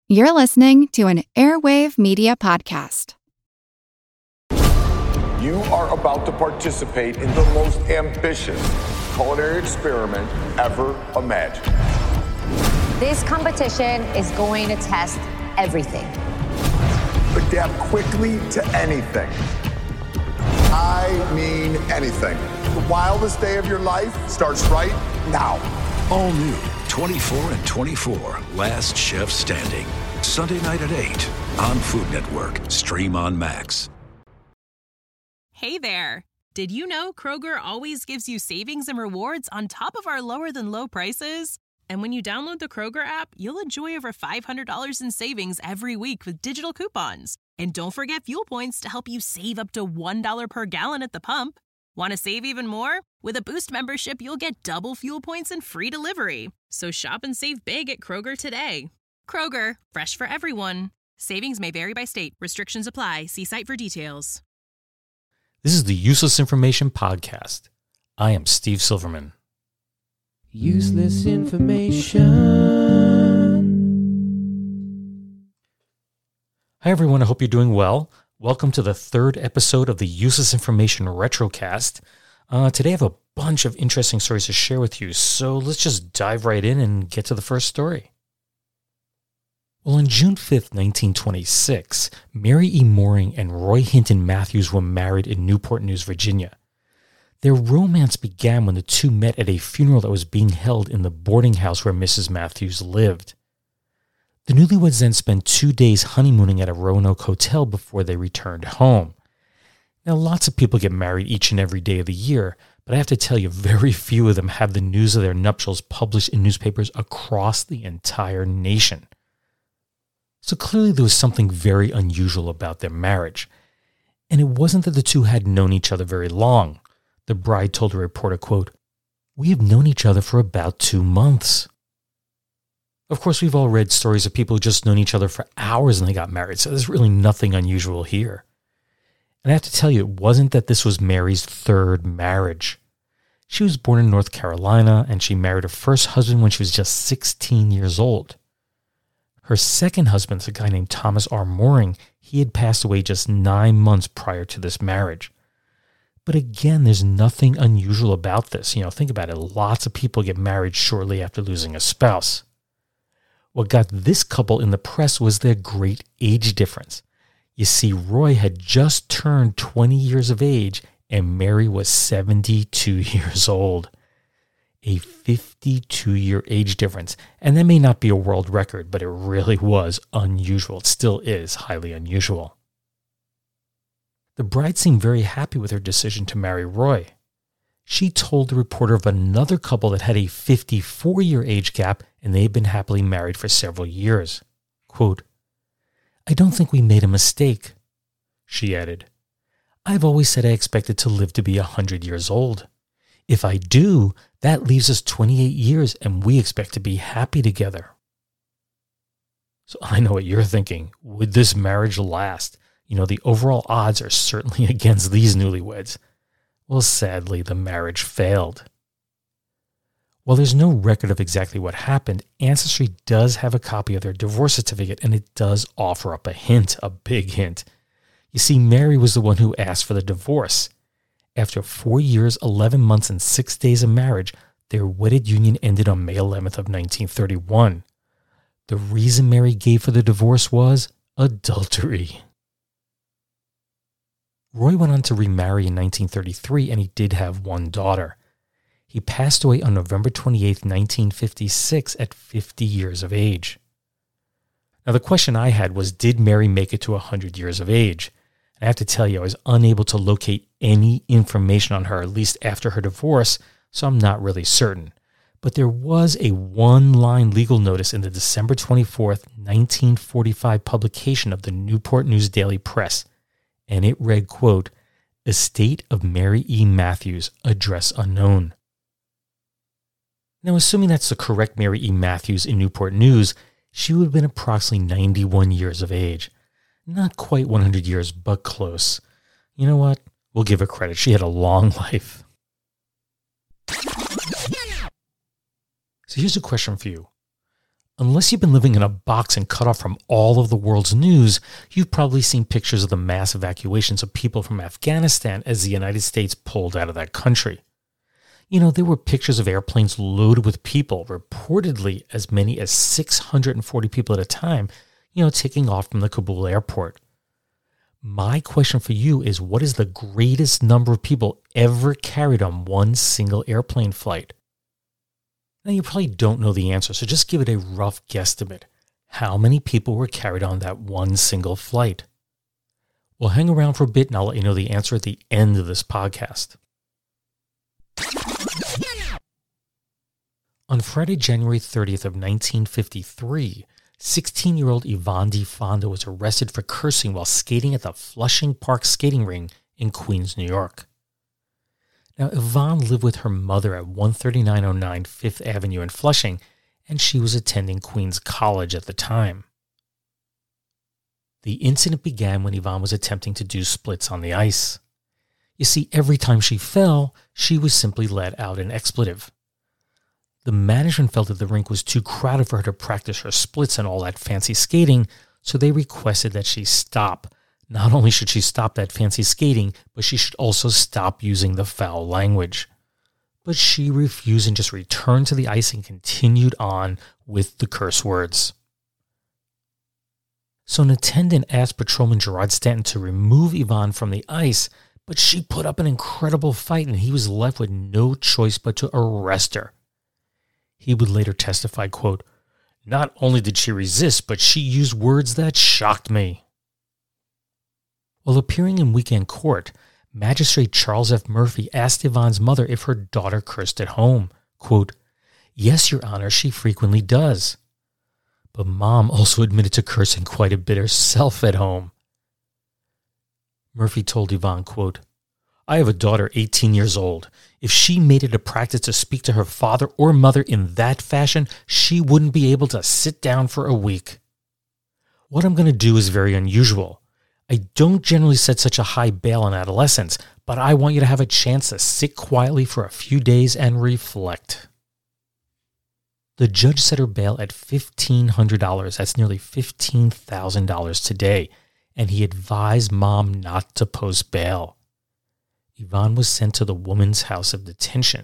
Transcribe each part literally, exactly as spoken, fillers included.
You're listening to an Airwave Media Podcast. You are about to participate in the most ambitious culinary experiment ever imagined. This competition is going to test everything. Adapt quickly to anything. I mean anything. The wildest day of your life starts right now. All new, twenty-four and twenty-four, Last Chef Standing. Sunday night at eight on Food Network. Stream on Max. Hey there. Did you know Kroger always gives you savings and rewards on top of our lower than low prices? And when you download the Kroger app, you'll enjoy over five hundred dollars in savings every week with digital coupons. And don't forget fuel points to help you save up to one dollar per gallon at the pump. Want to save even more? With a Boost membership, you'll get double fuel points and free delivery. So shop and save big at Kroger today. Kroger, fresh for everyone. Savings may vary by state. Restrictions apply. See site for details. This is the Useless Information Podcast. I am Steve Silverman. Useless information. Hi everyone, I hope you're doing well. Welcome to the third episode of the Useless Information Retrocast. Uh, today I have a bunch of interesting stories to share with you, so let's just dive right in and get to the first story. Well, on June fifth, nineteen twenty-six, Mary E. Mooring and Roy Hinton Matthews were married in Newport News, Virginia. Their romance began when the two met at a funeral that was being held in the boarding house where Missus Matthews lived. The newlyweds then spent two days honeymooning at a Roanoke hotel before they returned home. Now, lots of people get married each and every day of the year, but I have to tell you, very few of them have the news of their nuptials published in newspapers across the entire nation. So clearly there was something very unusual about their marriage. And it wasn't that the two had known each other very long. The bride told a reporter, quote, "We have known each other for about two months. Of course, we've all read stories of people who just known each other for hours and they got married, so there's really nothing unusual here. And I have to tell you, it wasn't that this was Mary's third marriage. She was born in North Carolina, and she married her first husband when she was just sixteen years old. Her second husband, a guy named Thomas R. Mooring, he had passed away just nine months prior to this marriage. But again, there's nothing unusual about this. You know, think about it. Lots of people get married shortly after losing a spouse. What got this couple in the press was their great age difference. You see, Roy had just turned twenty years of age and Mary was seventy-two years old. A fifty-two-year age difference. And that may not be a world record, but it really was unusual. It still is highly unusual. The bride seemed very happy with her decision to marry Roy. She told the reporter of another couple that had a fifty-four-year age gap and they had been happily married for several years. Quote, "I don't think we made a mistake," she added. "I've always said I expected to live to be one hundred years old. If I do, that leaves us twenty-eight years and we expect to be happy together." So I know what you're thinking. Would this marriage last? You know, the overall odds are certainly against these newlyweds. Well, sadly, the marriage failed. While there's no record of exactly what happened, Ancestry does have a copy of their divorce certificate, and it does offer up a hint, a big hint. You see, Mary was the one who asked for the divorce. After four years, eleven months, and six days of marriage, their wedded union ended on May eleventh of nineteen thirty-one. The reason Mary gave for the divorce was adultery. Roy went on to remarry in nineteen thirty-three, and he did have one daughter. He passed away on November twenty-eighth, nineteen fifty-six, at fifty years of age. Now, the question I had was, did Mary make it to one hundred years of age? And I have to tell you, I was unable to locate any information on her, at least after her divorce, so I'm not really certain. But there was a one-line legal notice in the December twenty-fourth, nineteen forty-five publication of the Newport News Daily Press, and it read, quote, "Estate of Mary E. Matthews, address unknown." Now, assuming that's the correct Mary E. Matthews in Newport News, she would have been approximately ninety-one years of age. Not quite one hundred years, but close. You know what? We'll give her credit. She had a long life. So here's a question for you. Unless you've been living in a box and cut off from all of the world's news, you've probably seen pictures of the mass evacuations of people from Afghanistan as the United States pulled out of that country. You know, there were pictures of airplanes loaded with people, reportedly as many as six hundred forty people at a time, you know, taking off from the Kabul airport. My question for you is, what is the greatest number of people ever carried on one single airplane flight? Now, you probably don't know the answer, so just give it a rough guesstimate. How many people were carried on that one single flight? Well, hang around for a bit and I'll let you know the answer at the end of this podcast. On Friday, January thirtieth of nineteen fifty-three, sixteen-year-old Yvonne DeFonda was arrested for cursing while skating at the Flushing Park skating ring in Queens, New York. Now, Yvonne lived with her mother at one thirty-nine oh nine Fifth Avenue in Flushing, and she was attending Queens College at the time. The incident began when Yvonne was attempting to do splits on the ice. You see, every time she fell, she was simply let out an expletive. The management felt that the rink was too crowded for her to practice her splits and all that fancy skating, so they requested that she stop. Not only should she stop that fancy skating, but she should also stop using the foul language. But she refused and just returned to the ice and continued on with the curse words. So an attendant asked Patrolman Gerard Stanton to remove Yvonne from the ice, but she put up an incredible fight and he was left with no choice but to arrest her. He would later testify, quote, "Not only did she resist, but she used words that shocked me." While appearing in weekend court, Magistrate Charles F. Murphy asked Yvonne's mother if her daughter cursed at home. Quote, "Yes, Your Honor, she frequently does." But Mom also admitted to cursing quite a bit herself at home. Murphy told Yvonne, quote, "I have a daughter eighteen years old. If she made it a practice to speak to her father or mother in that fashion, she wouldn't be able to sit down for a week. What I'm going to do is very unusual. I don't generally set such a high bail on adolescents, but I want you to have a chance to sit quietly for a few days and reflect." The judge set her bail at fifteen hundred dollars. That's nearly fifteen thousand dollars today, and he advised Mom not to post bail. Yvonne was sent to the Woman's House of Detention.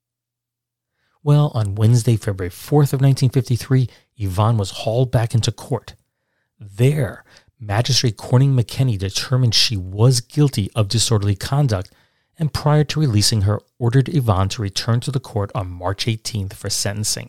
Well, on Wednesday, February fourth of nineteen fifty-three, Yvonne was hauled back into court. There, Magistrate Corning McKenney determined she was guilty of disorderly conduct, and prior to releasing her, ordered Yvonne to return to the court on March eighteenth for sentencing.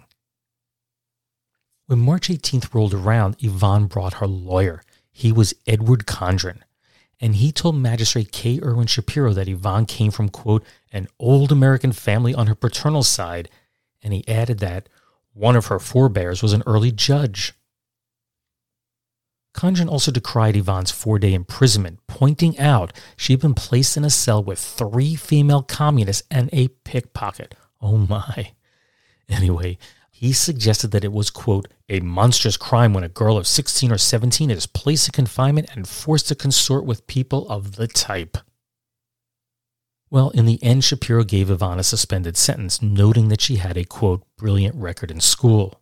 When March eighteenth rolled around, Yvonne brought her lawyer. He was Edward Condren, and he told Magistrate K. Irwin Shapiro that Yvonne came from, quote, "an old American family on her paternal side," and he added that one of her forebears was an early judge. Condren also decried Yvonne's four-day imprisonment, pointing out she had been placed in a cell with three female communists and a pickpocket. Oh my. Anyway, he suggested that it was, quote, "a monstrous crime when a girl of sixteen or seventeen is placed in confinement and forced to consort with people of the type." Well, in the end, Shapiro gave Yvonne a suspended sentence, noting that she had a, quote, "brilliant record in school."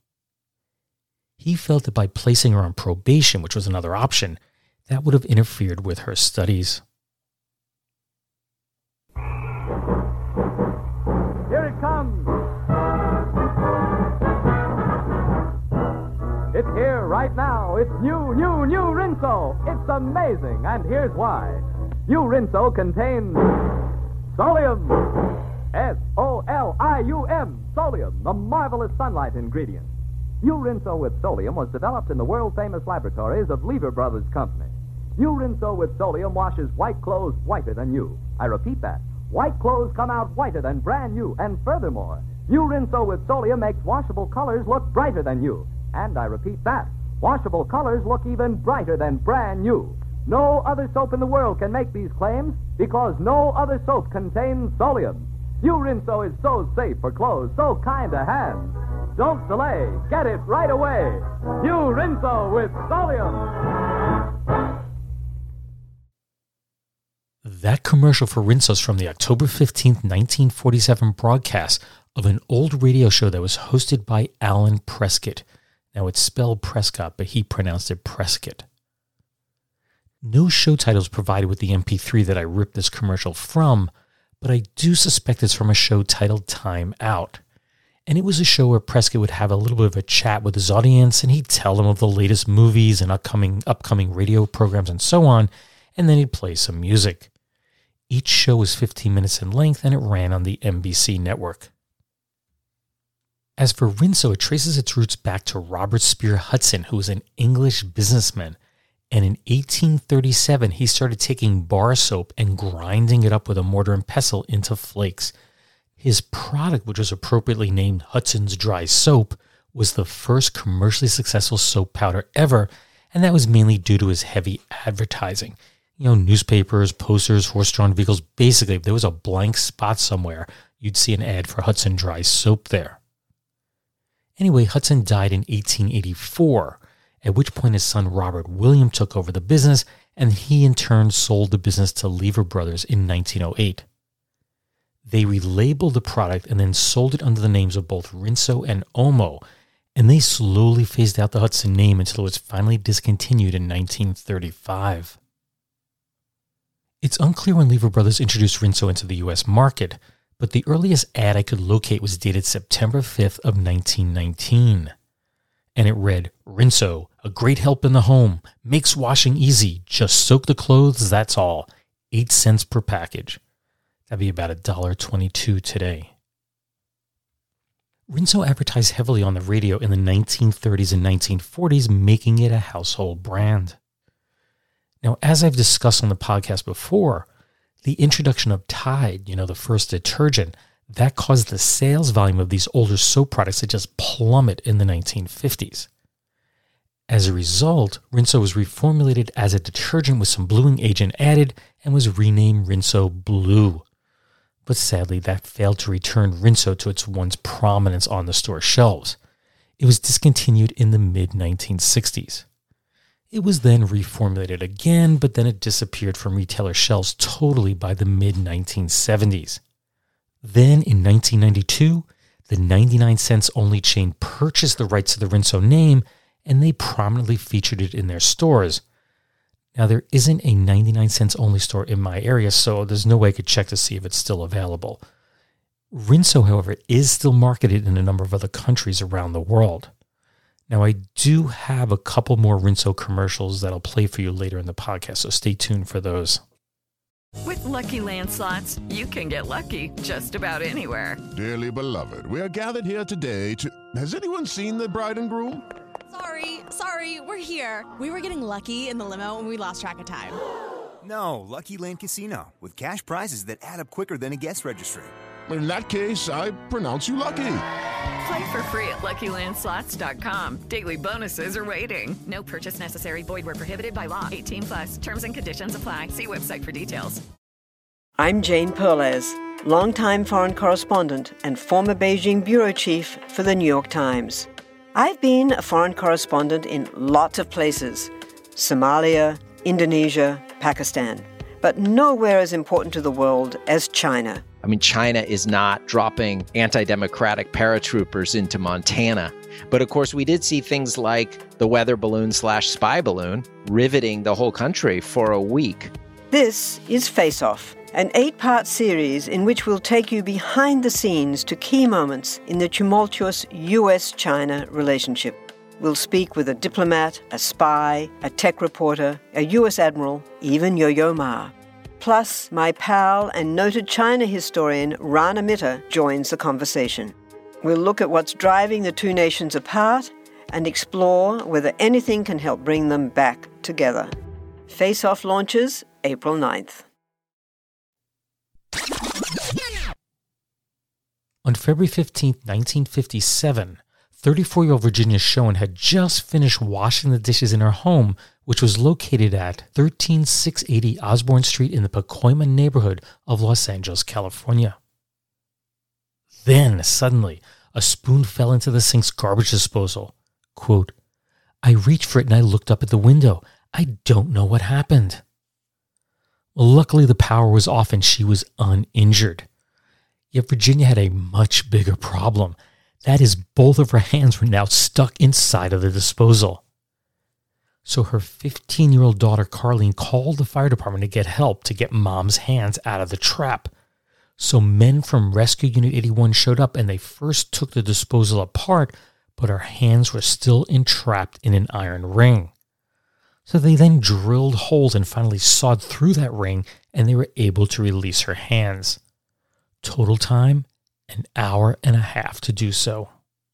He felt that by placing her on probation, which was another option, that would have interfered with her studies. Here it comes! It's here right now. It's new, new, new Rinso. It's amazing, and here's why. New Rinso contains Solium. S O L I U M. Solium, the marvelous sunlight ingredient. New Rinso with Solium was developed in the world-famous laboratories of Lever Brothers Company. New Rinso with Solium washes white clothes whiter than new. I repeat that. White clothes come out whiter than brand new. And furthermore, New Rinso with Solium makes washable colors look brighter than new. And I repeat that. Washable colors look even brighter than brand new. No other soap in the world can make these claims because no other soap contains Solium. New Rinso is so safe for clothes, so kind to hands. Don't delay. Get it right away. New Rinso with Solium. That commercial for Rinso's from the October fifteenth, nineteen forty-seven broadcast of an old radio show that was hosted by Alan Prescott. Now it's spelled Prescott, but he pronounced it Prescott. No show titles provided with the M P three that I ripped this commercial from, but I do suspect it's from a show titled Time Out. And it was a show where Prescott would have a little bit of a chat with his audience, and he'd tell them of the latest movies and upcoming upcoming radio programs and so on, and then he'd play some music. Each show was fifteen minutes in length, and it ran on the N B C network. As for Rinso, it traces its roots back to Robert Spear Hudson, who was an English businessman. And in eighteen thirty-seven, he started taking bar soap and grinding it up with a mortar and pestle into flakes. His product, which was appropriately named Hudson's Dry Soap, was the first commercially successful soap powder ever, and that was mainly due to his heavy advertising. You know, newspapers, posters, horse-drawn vehicles. Basically, if there was a blank spot somewhere, you'd see an ad for Hudson Dry Soap there. Anyway, Hudson died in eighteen eighty-four, at which point his son Robert William took over the business, and he in turn sold the business to Lever Brothers in nineteen oh eight. They relabeled the product and then sold it under the names of both Rinso and Omo, and they slowly phased out the Hudson name until it was finally discontinued in nineteen thirty-five. It's unclear when Lever Brothers introduced Rinso into the U S market, but the earliest ad I could locate was dated September fifth of nineteen nineteen. And it read, "Rinso, a great help in the home, makes washing easy, just soak the clothes, that's all. Eight cents per package." That'd be about one dollar twenty-two today. Rinso advertised heavily on the radio in the nineteen thirties and nineteen forties, making it a household brand. Now, as I've discussed on the podcast before, the introduction of Tide, you know, the first detergent, that caused the sales volume of these older soap products to just plummet in the nineteen fifties. As a result, Rinso was reformulated as a detergent with some bluing agent added and was renamed Rinso Blue. But sadly, that failed to return Rinso to its once prominence on the store shelves. It was discontinued in the mid nineteen sixties. It was then reformulated again, but then it disappeared from retailer shelves totally by the mid nineteen seventies. Then, in nineteen ninety-two, the ninety-nine cents only chain purchased the rights to the Rinso name, and they prominently featured it in their stores. Now, there isn't a ninety-nine cents only store in my area, so there's no way I could check to see if it's still available. Rinso, however, is still marketed in a number of other countries around the world. Now, I do have a couple more Rinso commercials that I'll play for you later in the podcast, so stay tuned for those. With Lucky Land Slots, you can get lucky just about anywhere. Dearly beloved, we are gathered here today to... Has anyone seen the bride and groom? Sorry, sorry, we're here. We were getting lucky in the limo and we lost track of time. No, Lucky Land Casino, with cash prizes that add up quicker than a guest registry. In that case, I pronounce you lucky. Play for free at Lucky Land Slots dot com. Daily bonuses are waiting. No purchase necessary. Void where prohibited by law. eighteen plus. Terms and conditions apply. See website for details. I'm Jane Perlez, longtime foreign correspondent and former Beijing bureau chief for the New York Times. I've been a foreign correspondent in lots of places: Somalia, Indonesia, Pakistan, but nowhere as important to the world as China. I mean, China is not dropping anti-democratic paratroopers into Montana. But of course, we did see things like the weather balloon slash spy balloon riveting the whole country for a week. This is Face Off, an eight-part series in which we'll take you behind the scenes to key moments in the tumultuous U S China relationship. We'll speak with a diplomat, a spy, a tech reporter, a U S admiral, even Yo-Yo Ma. Plus, my pal and noted China historian Rana Mitter joins the conversation. We'll look at what's driving the two nations apart and explore whether anything can help bring them back together. Face Off launches April ninth. On February fifteenth, nineteen fifty-seven, thirty-four-year-old Virginia Schoen had just finished washing the dishes in her home, which was located at thirteen six eighty Osborne Street in the Pacoima neighborhood of Los Angeles, California. Then, suddenly, a spoon fell into the sink's garbage disposal. Quote, "I reached for it and I looked up at the window. I don't know what happened." Well, luckily the power was off and she was uninjured. Yet Virginia had a much bigger problem. That is, both of her hands were now stuck inside of the disposal. So her fifteen-year-old daughter, Carlene, called the fire department to get help to get Mom's hands out of the trap. So men from Rescue Unit eighty-one showed up, and they first took the disposal apart, but her hands were still entrapped in an iron ring. So they then drilled holes and finally sawed through that ring, and they were able to release her hands. Total time, an hour and a half to do so.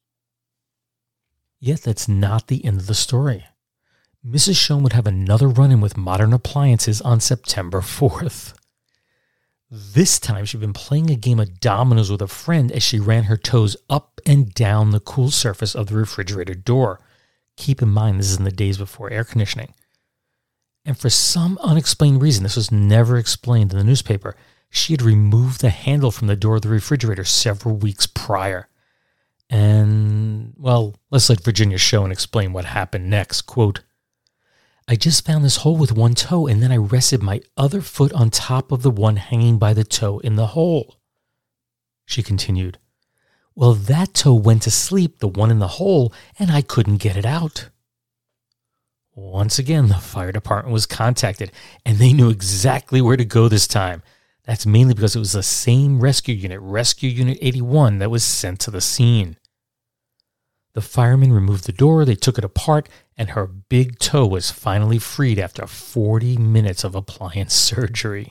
Yet that's not the end of the story. Missus Schoen would have another run-in with modern appliances on September fourth. This time she'd been playing a game of dominoes with a friend as she ran her toes up and down the cool surface of the refrigerator door. Keep in mind, this is in the days before air conditioning. And for some unexplained reason, this was never explained in the newspaper, she had removed the handle from the door of the refrigerator several weeks prior. And, well, let's let Virginia Schoen explain what happened next. Quote, I just found this hole with one toe, and then I rested my other foot on top of the one hanging by the toe in the hole. She continued, well, that toe went to sleep, the one in the hole, and I couldn't get it out. Once again, the fire department was contacted, and they knew exactly where to go this time. That's mainly because it was the same rescue unit, Rescue Unit eighty-one, that was sent to the scene. The firemen removed the door, they took it apart, and her big toe was finally freed after forty minutes of appliance surgery.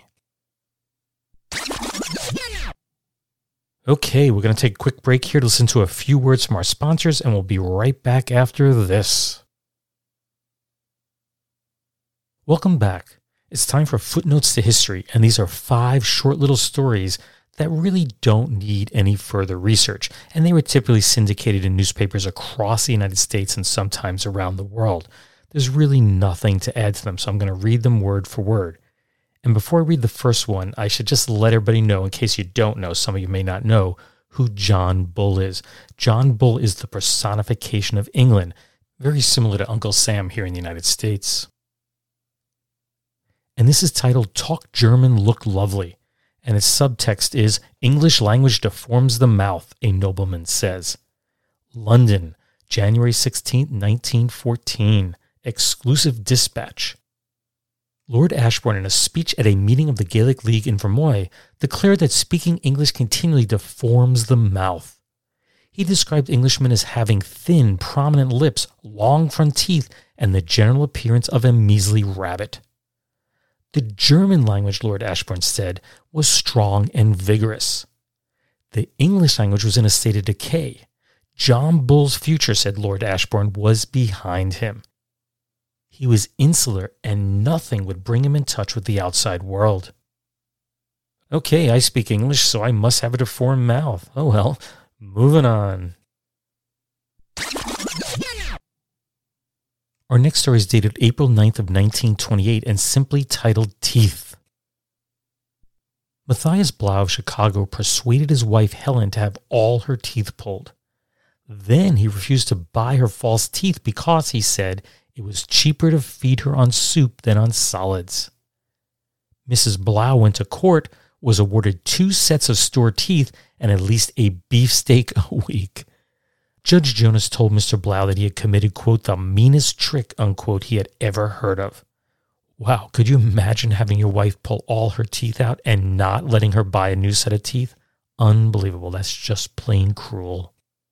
Okay, we're going to take a quick break here to listen to a few words from our sponsors, and we'll be right back after this. Welcome back. It's time for Footnotes to History, and these are five short little stories that really don't need any further research, and they were typically syndicated in newspapers across the United States and sometimes around the world. There's really nothing to add to them, so I'm going to read them word for word. And before I read the first one, I should just let everybody know, in case you don't know, some of you may not know, who John Bull is. John Bull is the personification of England, very similar to Uncle Sam here in the United States. And this is titled Talk German, Look Lovely. And its subtext is, English language deforms the mouth, a nobleman says. London, January sixteenth, nineteen fourteen. Exclusive dispatch. Lord Ashbourne, in a speech at a meeting of the Gaelic League in Vermoy, declared that speaking English continually deforms the mouth. He described Englishmen as having thin, prominent lips, long front teeth, and the general appearance of a measly rabbit. The German language, Lord Ashbourne said, was strong and vigorous. The English language was in a state of decay. John Bull's future, said Lord Ashbourne, was behind him. He was insular, and nothing would bring him in touch with the outside world. Okay, I speak English, so I must have a deformed mouth. Oh well, moving on. Our next story is dated April ninth of nineteen twenty-eight and simply titled Teeth. Matthias Blau of Chicago persuaded his wife Helen to have all her teeth pulled. Then he refused to buy her false teeth because, he said, it was cheaper to feed her on soup than on solids. Missus Blau went to court, was awarded two sets of store teeth and at least a beefsteak a week. Judge Jonas told Mister Blau that he had committed, quote, the meanest trick, unquote, he had ever heard of. Wow, could you imagine having your wife pull all her teeth out and not letting her buy a new set of teeth? Unbelievable. That's just plain cruel.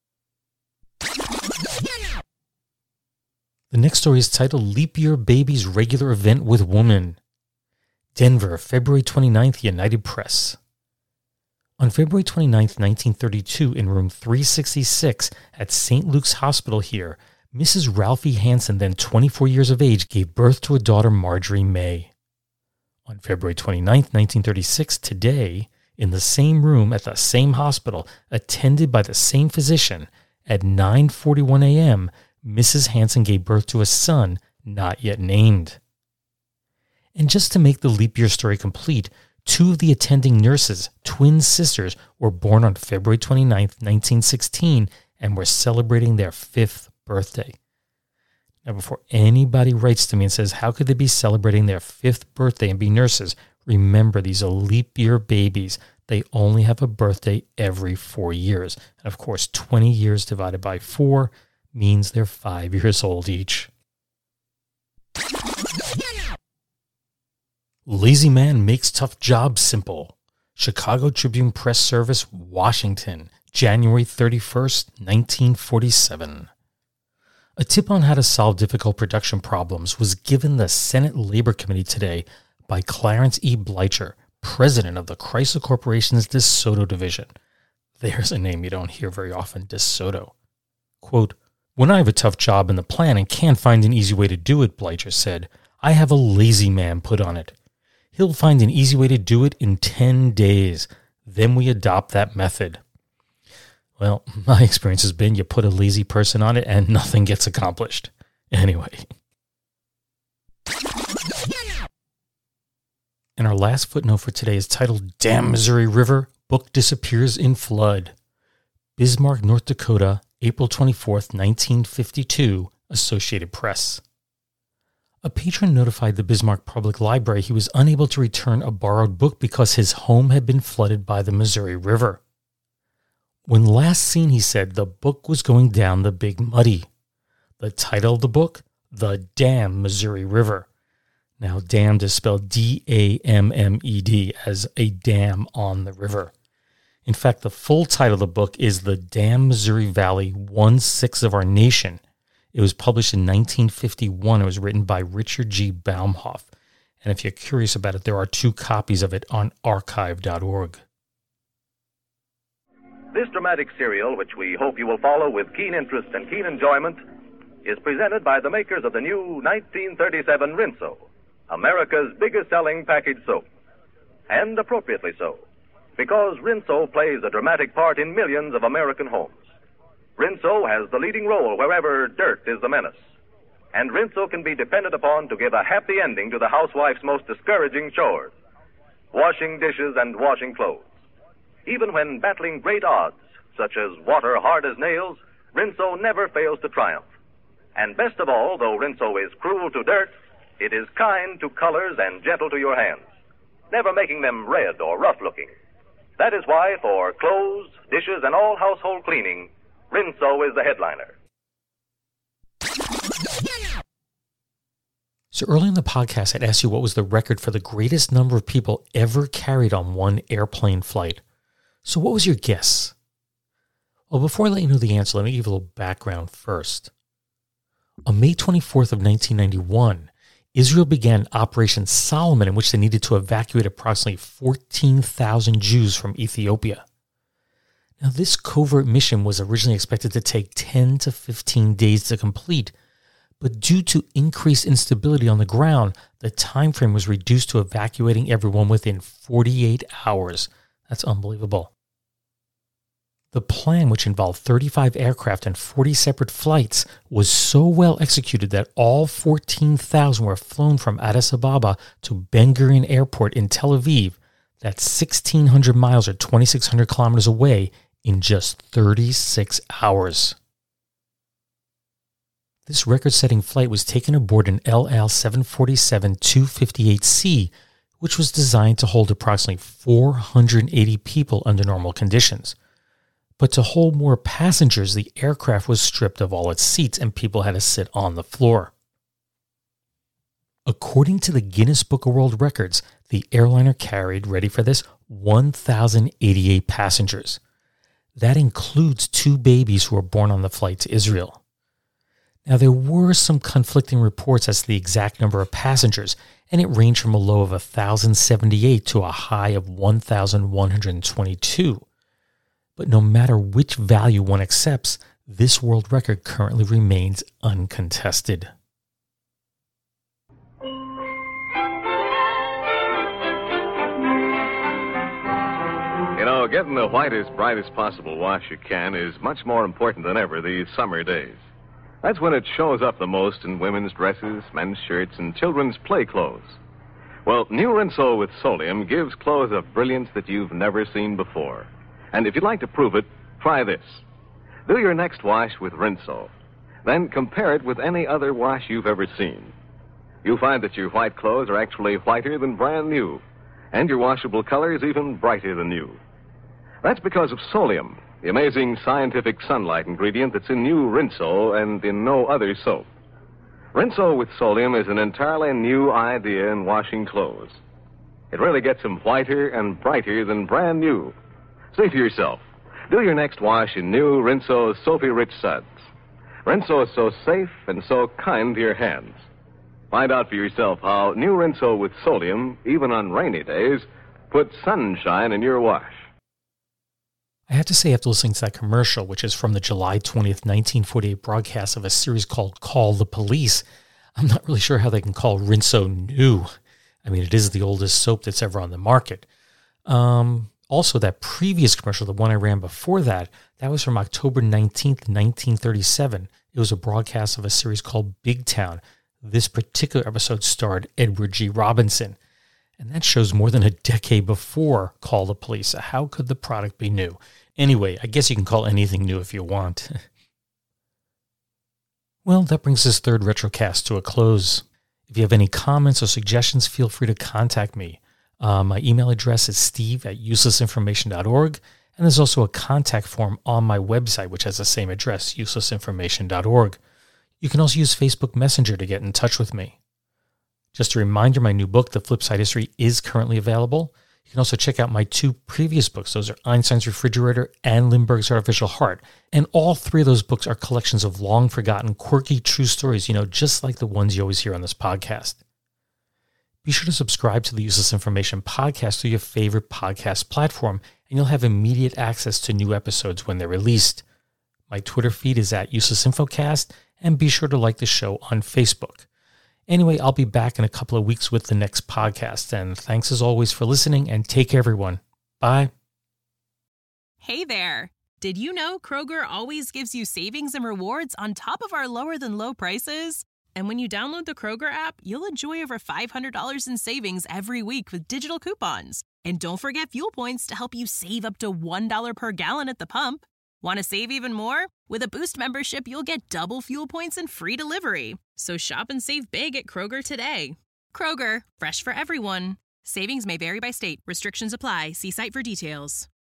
The next story is titled Leap Year Baby's Regular Event with Woman. Denver, February twenty-ninth, United Press. On February twenty-ninth, nineteen thirty-two, in room three sixty-six at Saint Luke's Hospital here, Missus Ralphie Hansen, then twenty-four years of age, gave birth to a daughter, Marjorie May. On February twenty-ninth, nineteen thirty-six, today, in the same room at the same hospital, attended by the same physician, at nine forty-one a.m., Missus Hansen gave birth to a son, not yet named. And just to make the leap year story complete, two of the attending nurses, twin sisters, were born on February twenty-ninth, nineteen sixteen, and were celebrating their fifth birthday. Now, before anybody writes to me and says, how could they be celebrating their fifth birthday and be nurses? Remember, these are leap year babies. they only have a birthday every four years. And of course, twenty years divided by four means they're five years old each. Lazy man makes tough job simple. Chicago Tribune Press Service, Washington, January thirty-first, nineteen forty-seven. A tip on how to solve difficult production problems was given the Senate Labor Committee today by Clarence E. Bleicher, president of the Chrysler Corporation's DeSoto division. There's a name you don't hear very often, DeSoto. Quote, "When I have a tough job in the plant and can't find an easy way to do it," Bleicher said, "I have a lazy man put on it. He'll find an easy way to do it in ten days. Then we adopt that method." Well, my experience has been you put a lazy person on it and nothing gets accomplished. Anyway. And our last footnote for today is titled Damn Missouri River, Book Disappears in Flood. Bismarck, North Dakota, April twenty-fourth, nineteen fifty-two, Associated Press. A patron notified the Bismarck Public Library he was unable to return a borrowed book because his home had been flooded by the Missouri River. When last seen, he said, the book was going down the Big Muddy. The title of the book, The Damn Missouri River. Now, damned is spelled D A M M E D, as a dam on the river. In fact, the full title of the book is The Damn Missouri Valley, One-Sixth of Our Nation. It was published in nineteen fifty-one. It was written by Richard G. Baumhoff. And if you're curious about it, there are two copies of it on archive dot org. This dramatic serial, which we hope you will follow with keen interest and keen enjoyment, is presented by the makers of the new nineteen thirty-seven Rinso, America's biggest-selling package soap. And appropriately so, because Rinso plays a dramatic part in millions of American homes. Rinso has the leading role wherever dirt is the menace. And Rinso can be depended upon to give a happy ending to the housewife's most discouraging chores, washing dishes and washing clothes. Even when battling great odds, such as water hard as nails, Rinso never fails to triumph. And best of all, though Rinso is cruel to dirt, it is kind to colors and gentle to your hands, never making them red or rough-looking. That is why, for clothes, dishes, and all household cleaning, Rinso is the headliner. So early in the podcast, I'd asked you what was the record for the greatest number of people ever carried on one airplane flight. So what was your guess? Well, before I let you know the answer, let me give you a little background first. On May twenty-fourth of nineteen ninety-one, Israel began Operation Solomon, in which they needed to evacuate approximately fourteen thousand Jews from Ethiopia. Now, this covert mission was originally expected to take ten to fifteen days to complete, but due to increased instability on the ground, the time frame was reduced to evacuating everyone within forty-eight hours. That's unbelievable. The plan, which involved thirty-five aircraft and forty separate flights, was so well executed that all fourteen thousand were flown from Addis Ababa to Ben Gurion Airport in Tel Aviv, that's sixteen hundred miles or twenty-six hundred kilometers away, in just thirty-six hours. This record-setting flight was taken aboard an El Al seven forty-seven two fifty-eight C, which was designed to hold approximately four hundred eighty people under normal conditions. But to hold more passengers, the aircraft was stripped of all its seats and people had to sit on the floor. According to the Guinness Book of World Records, the airliner carried, ready for this, one thousand eighty-eight passengers. That includes two babies who were born on the flight to Israel. Now, there were some conflicting reports as to the exact number of passengers, and it ranged from a low of one thousand seventy-eight to a high of one thousand one hundred twenty-two. But no matter which value one accepts, this world record currently remains uncontested. You know, getting the whitest, brightest possible wash you can is much more important than ever these summer days. That's when it shows up the most in women's dresses, men's shirts, and children's play clothes. Well, new Rinso with Solium gives clothes a brilliance that you've never seen before. And if you'd like to prove it, try this. Do your next wash with Rinso. Then compare it with any other wash you've ever seen. You'll find that your white clothes are actually whiter than brand new. And your washable color is even brighter than new. That's because of Solium, the amazing scientific sunlight ingredient that's in new Rinso and in no other soap. Rinso with Solium is an entirely new idea in washing clothes. It really gets them whiter and brighter than brand new. Say to yourself, do your next wash in new Rinso's soapy-rich suds. Rinso is so safe and so kind to your hands. Find out for yourself how new Rinso with Solium, even on rainy days, puts sunshine in your wash. I have to say, after listening to that commercial, which is from the July twentieth, nineteen forty-eight broadcast of a series called Call the Police, I'm not really sure how they can call Rinso new. I mean, it is the oldest soap that's ever on the market. Um, also, that previous commercial, the one I ran before that, that was from October nineteenth, nineteen thirty-seven. It was a broadcast of a series called Big Town. This particular episode starred Edward G. Robinson. And that shows more than a decade before Call the Police. So how could the product be new? Anyway, I guess you can call anything new if you want. Well, that brings this third Retrocast to a close. If you have any comments or suggestions, feel free to contact me. Uh, my email address is steve at useless information dot org, and there's also a contact form on my website, which has the same address, useless information dot org. You can also use Facebook Messenger to get in touch with me. Just a reminder, my new book, The Flipside History, is currently available. You can also check out my two previous books. Those are Einstein's Refrigerator and Lindbergh's Artificial Heart. And all three of those books are collections of long-forgotten, quirky, true stories, you know, just like the ones you always hear on this podcast. Be sure to subscribe to the Useless Information podcast through your favorite podcast platform, and you'll have immediate access to new episodes when they're released. My Twitter feed is at Useless Infocast, and be sure to like the show on Facebook. Anyway, I'll be back in a couple of weeks with the next podcast, and thanks as always for listening, and take care, everyone. Bye. Hey there. Did you know Kroger always gives you savings and rewards on top of our lower-than-low prices? And when you download the Kroger app, you'll enjoy over five hundred dollars in savings every week with digital coupons. And don't forget fuel points to help you save up to one dollar per gallon at the pump. Want to save even more? With a Boost membership, you'll get double fuel points and free delivery. So shop and save big at Kroger today. Kroger, fresh for everyone. Savings may vary by state. Restrictions apply. See site for details.